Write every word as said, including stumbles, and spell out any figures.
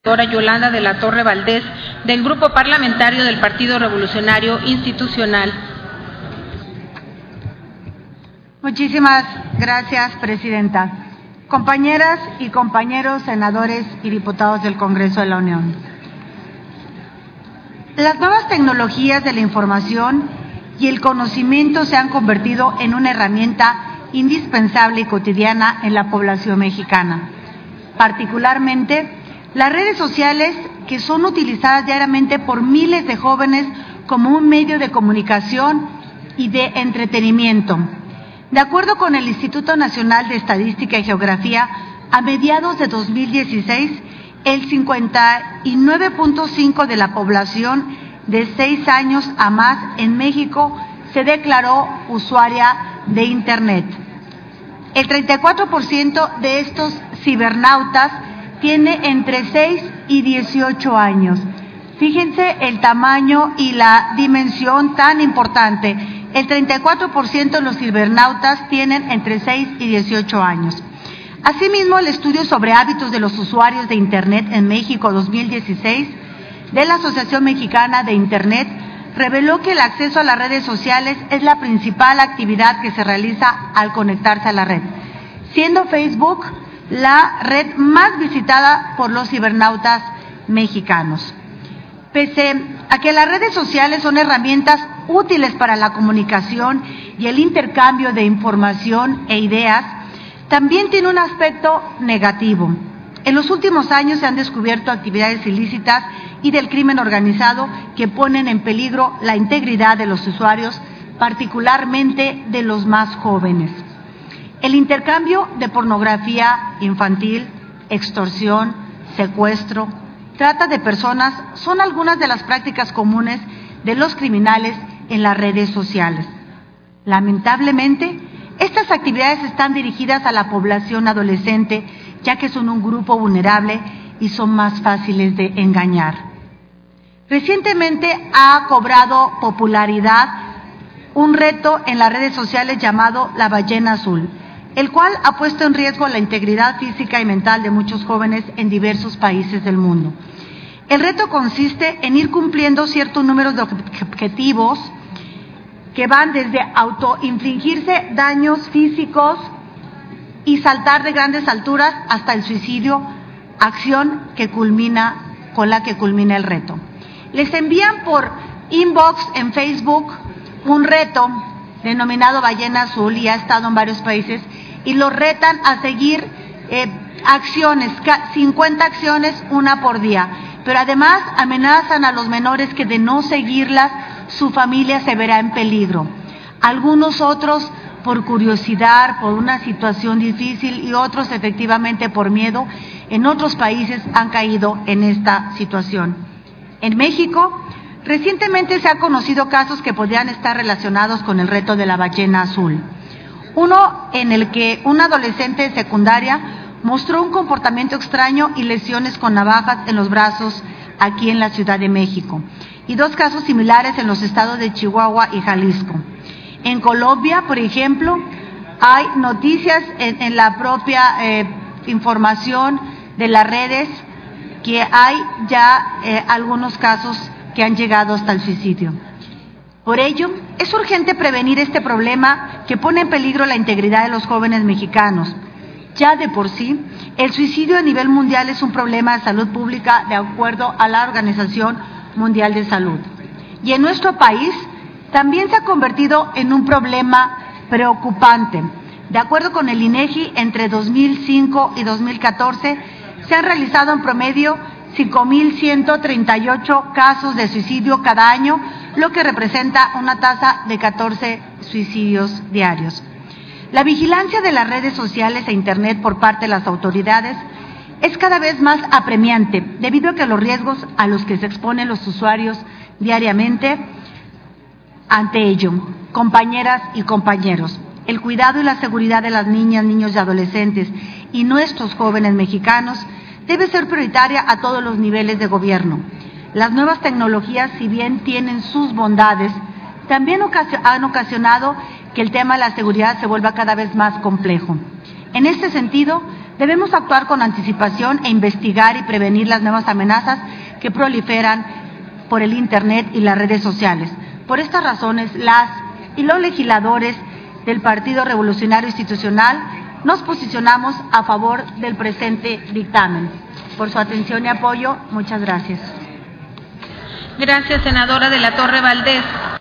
Doctora Yolanda de la Torre Valdés, del Grupo Parlamentario del Partido Revolucionario Institucional. Muchísimas gracias, Presidenta. Compañeras y compañeros senadores y diputados del Congreso de la Unión. Las nuevas tecnologías de la información y el conocimiento se han convertido en una herramienta indispensable y cotidiana en la población mexicana, particularmente las redes sociales, que son utilizadas diariamente por miles de jóvenes como un medio de comunicación y de entretenimiento. De acuerdo con el Instituto Nacional de Estadística y Geografía, a mediados de dos mil dieciséis, el cincuenta y nueve punto cinco por ciento de la población de seis años a más en México se declaró usuaria de Internet. El treinta y cuatro por ciento de estos cibernautas tiene entre seis y dieciocho años. Fíjense el tamaño y la dimensión tan importante. El treinta y cuatro por ciento de los cibernautas tienen entre seis y dieciocho años. Asimismo, el estudio sobre hábitos de los usuarios de Internet en México dos mil dieciséis de la Asociación Mexicana de Internet reveló que el acceso a las redes sociales es la principal actividad que se realiza al conectarse a la red, siendo Facebook la red más visitada por los cibernautas mexicanos. Pese a que las redes sociales son herramientas útiles para la comunicación y el intercambio de información e ideas, también tiene un aspecto negativo. En los últimos años se han descubierto actividades ilícitas y del crimen organizado que ponen en peligro la integridad de los usuarios, particularmente de los más jóvenes. El intercambio de pornografía infantil, extorsión, secuestro, trata de personas son algunas de las prácticas comunes de los criminales en las redes sociales. Lamentablemente, estas actividades están dirigidas a la población adolescente, ya que son un grupo vulnerable y son más fáciles de engañar. Recientemente ha cobrado popularidad un reto en las redes sociales llamado La Ballena Azul, el cual ha puesto en riesgo la integridad física y mental de muchos jóvenes en diversos países del mundo. El reto consiste en ir cumpliendo cierto número de objetivos que van desde autoinfligirse daños físicos y saltar de grandes alturas hasta el suicidio, acción que culmina con la que culmina el reto. Les envían por inbox en Facebook un reto denominado Ballena Azul y ha estado en varios países y los retan a seguir eh, acciones, cincuenta acciones, una por día. Pero además amenazan a los menores que de no seguirlas, su familia se verá en peligro. Algunos otros por curiosidad, por una situación difícil y otros efectivamente por miedo, en otros países han caído en esta situación. En México, recientemente se han conocido casos que podrían estar relacionados con el reto de la ballena azul. Uno en el que una adolescente de secundaria mostró un comportamiento extraño y lesiones con navajas en los brazos aquí en la Ciudad de México. Y dos casos similares en los estados de Chihuahua y Jalisco. En Colombia, por ejemplo, hay noticias en, en la propia eh, información de las redes que hay ya eh, algunos casos que han llegado hasta el suicidio. Por ello, es urgente prevenir este problema que pone en peligro la integridad de los jóvenes mexicanos. Ya de por sí, el suicidio a nivel mundial es un problema de salud pública de acuerdo a la Organización Mundial de Salud. Y en nuestro país también se ha convertido en un problema preocupante. De acuerdo con el INEGI, entre dos mil cinco y dos mil catorce se han realizado en promedio cinco mil ciento treinta y ocho casos de suicidio cada año, lo que representa una tasa de catorce suicidios diarios. La vigilancia de las redes sociales e Internet por parte de las autoridades es cada vez más apremiante, debido a que los riesgos a los que se exponen los usuarios diariamente ante ello, compañeras y compañeros, el cuidado y la seguridad de las niñas, niños y adolescentes y nuestros jóvenes mexicanos debe ser prioritaria a todos los niveles de gobierno. Las nuevas tecnologías, si bien tienen sus bondades, también han ocasionado que el tema de la seguridad se vuelva cada vez más complejo. En este sentido, Debemos actuar con anticipación e investigar y prevenir las nuevas amenazas que proliferan por el Internet y las redes sociales. Por estas razones, las y los legisladores del Partido Revolucionario Institucional nos posicionamos a favor del presente dictamen. Por su atención y apoyo, muchas gracias. Gracias, senadora de la Torre Valdés.